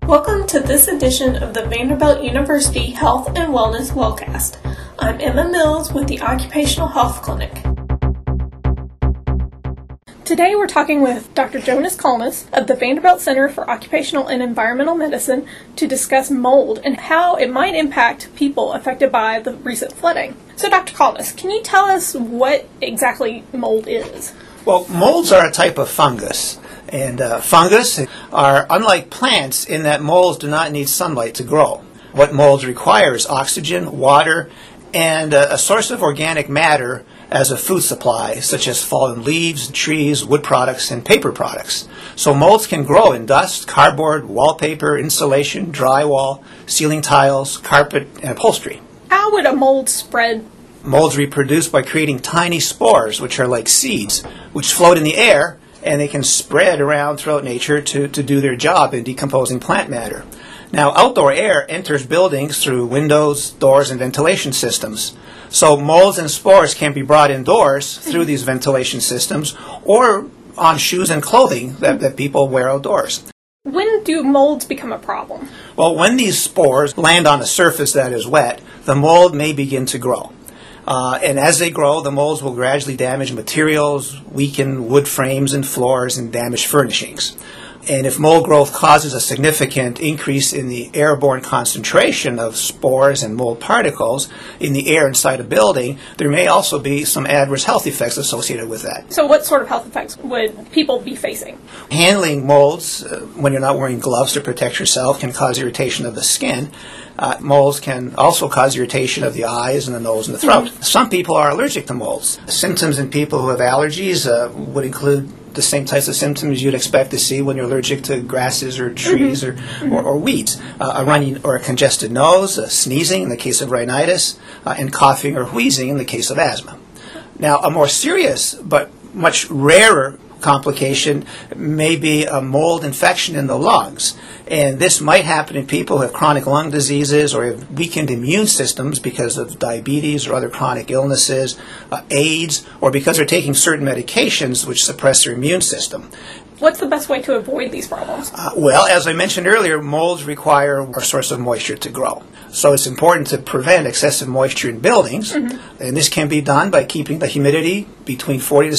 Welcome to this edition of the Vanderbilt University Health and Wellness Wellcast. I'm Emma Mills with the Occupational Health Clinic. Today we're talking with Dr. Jonas Kalmus of the Vanderbilt Center for Occupational and Environmental Medicine to discuss mold and how it might impact people affected by the recent flooding. So Dr. Kalmus, can you tell us what exactly mold is? Well, molds are a type of fungus. And fungus are unlike plants in that molds do not need sunlight to grow. What molds require is oxygen, water, and a source of organic matter as a food supply, such as fallen leaves, trees, wood products, and paper products. So molds can grow in dust, cardboard, wallpaper, insulation, drywall, ceiling tiles, carpet, and upholstery. How would a mold spread? Molds reproduce by creating tiny spores, which are like seeds, which float in the air, and they can spread around throughout nature to do their job in decomposing plant matter. Now, outdoor air enters buildings through windows, doors, and ventilation systems. So molds and spores can be brought indoors through these ventilation systems or on shoes and clothing that people wear outdoors. When do molds become a problem? Well, when these spores land on a surface that is wet, the mold may begin to grow. And as they grow, the molds will gradually damage materials, weaken wood frames and floors, and damage furnishings. And if mold growth causes a significant increase in the airborne concentration of spores and mold particles in the air inside a building, there may also be some adverse health effects associated with that. So what sort of health effects would people be facing? Handling molds when you're not wearing gloves to protect yourself can cause irritation of the skin. Molds can also cause irritation of the eyes and the nose and the throat. Some people are allergic to molds. Symptoms in people who have allergies would include the same types of symptoms you'd expect to see when you're allergic to grasses or trees or weeds. A runny or a congested nose, sneezing in the case of rhinitis, and coughing or wheezing in the case of asthma. Now, a more serious but much rarer complication may be a mold infection in the lungs. And this might happen in people who have chronic lung diseases or have weakened immune systems because of diabetes or other chronic illnesses, AIDS, or because they're taking certain medications which suppress their immune system. What's the best way to avoid these problems? Well, as I mentioned earlier, molds require a source of moisture to grow. So it's important to prevent excessive moisture in buildings, and this can be done by keeping the humidity between 40 to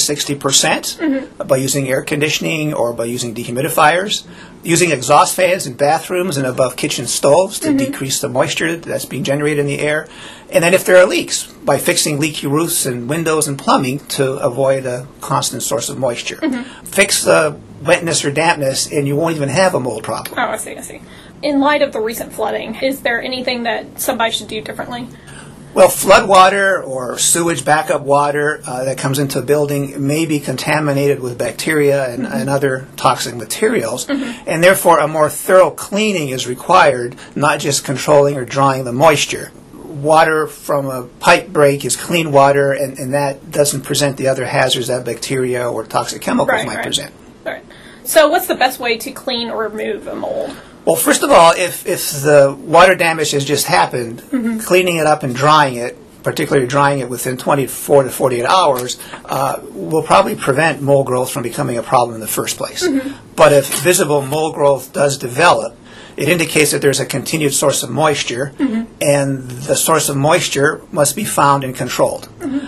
60%, by using air conditioning or by using dehumidifiers, using exhaust fans in bathrooms and above kitchen stoves to decrease the moisture that's being generated in the air, and then if there are leaks, by fixing leaky roofs and windows and plumbing to avoid a constant source of moisture. Fix the wetness or dampness and you won't even have a mold problem. Oh, I see. In light of the recent flooding, is there anything that somebody should do differently? Well, flood water or sewage backup water that comes into a building may be contaminated with bacteria and other toxic materials, and therefore a more thorough cleaning is required, not just controlling or drying the moisture. Water from a pipe break is clean water, and that doesn't present the other hazards that bacteria or toxic chemicals might present. Right. So what's the best way to clean or remove a mold? Well, first of all, if the water damage has just happened, cleaning it up and drying it, particularly drying it within 24 to 48 hours, will probably prevent mold growth from becoming a problem in the first place. But if visible mold growth does develop, it indicates that there's a continued source of moisture, and the source of moisture must be found and controlled.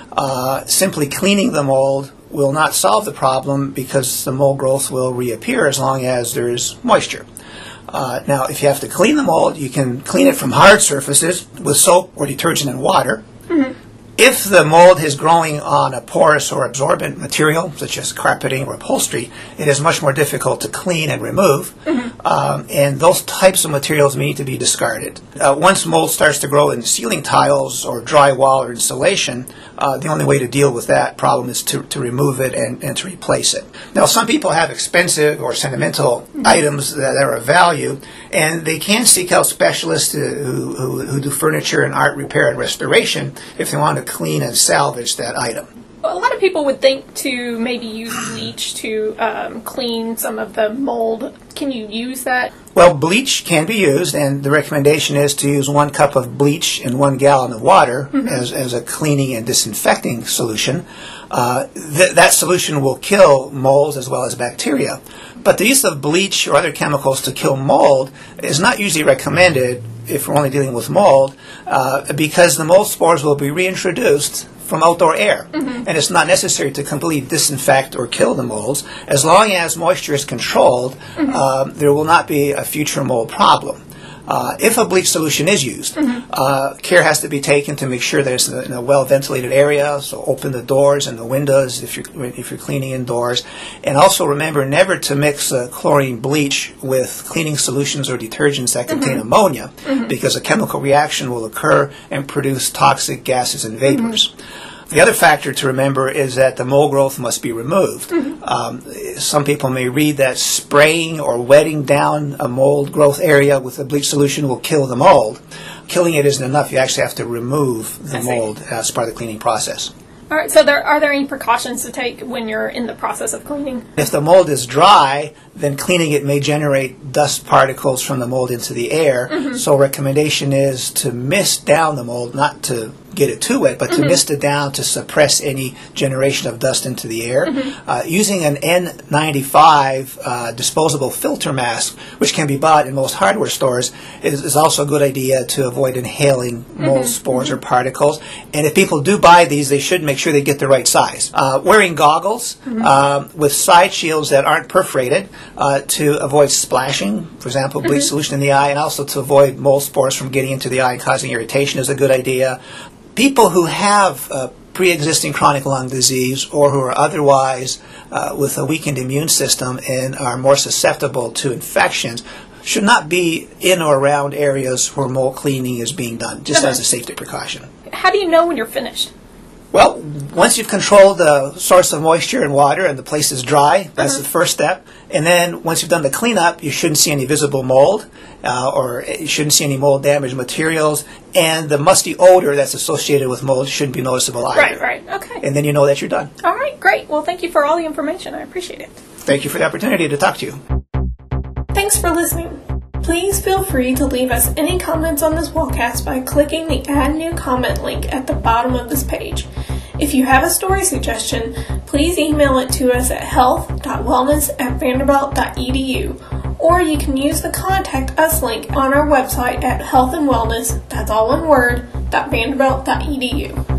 Simply cleaning the mold will not solve the problem because the mold growth will reappear as long as there is moisture. Now, if you have to clean the mold, you can clean it from hard surfaces with soap or detergent and water. If the mold is growing on a porous or absorbent material, such as carpeting or upholstery, it is much more difficult to clean and remove, and those types of materials need to be discarded. Once mold starts to grow in ceiling tiles or drywall or insulation, the only way to deal with that problem is to remove it and to replace it. Now, some people have expensive or sentimental items that are of value, and they can seek out specialists who do furniture and art repair and restoration if they want to clean and salvage that item. A lot of people would think to maybe use bleach to clean some of the mold. Can you use that? Well, bleach can be used, and the recommendation is to use 1 cup of bleach in 1 gallon of water as a cleaning and disinfecting solution. That solution will kill molds as well as bacteria. But the use of bleach or other chemicals to kill mold is not usually recommended if we're only dealing with mold, because the mold spores will be reintroduced from outdoor air. And it's not necessary to completely disinfect or kill the molds. As long as moisture is controlled, there will not be a future mold problem. If a bleach solution is used, care has to be taken to make sure that it's in a well-ventilated area, so open the doors and the windows if you're cleaning indoors. And also remember never to mix chlorine bleach with cleaning solutions or detergents that contain ammonia, because a chemical reaction will occur and produce toxic gases and vapors. The other factor to remember is that the mold growth must be removed. Some people may read that spraying or wetting down a mold growth area with a bleach solution will kill the mold. Killing it isn't enough. You actually have to remove the mold as part of the cleaning process. All right, so are there any precautions to take when you're in the process of cleaning? If the mold is dry, then cleaning it may generate dust particles from the mold into the air. So recommendation is to mist down the mold, not to get it too wet, but to mist it down to suppress any generation of dust into the air. Using an N95 disposable filter mask, which can be bought in most hardware stores, is also a good idea to avoid inhaling mold spores or particles. And if people do buy these, they should make sure they get the right size. Wearing goggles with side shields that aren't perforated to avoid splashing, for example, bleach solution in the eye, and also to avoid mold spores from getting into the eye and causing irritation is a good idea. People who have pre-existing chronic lung disease or who are otherwise with a weakened immune system and are more susceptible to infections should not be in or around areas where mold cleaning is being done, just as a safety precaution. How do you know when you're finished? Well, once you've controlled the source of moisture and water and the place is dry, that's the first step. And then once you've done the cleanup, you shouldn't see any visible mold or you shouldn't see any mold damaged materials. And the musty odor that's associated with mold shouldn't be noticeable either. Right. Okay. And then you know that you're done. All right, great. Well, thank you for all the information. I appreciate it. Thank you for the opportunity to talk to you. Thanks for listening. Please feel free to leave us any comments on this podcast by clicking the Add New Comment link at the bottom of this page. If you have a story suggestion, please email it to us at health.wellness@vanderbilt.edu, or you can use the Contact Us link on our website at healthandwellness, that's all one word, .vanderbilt.edu.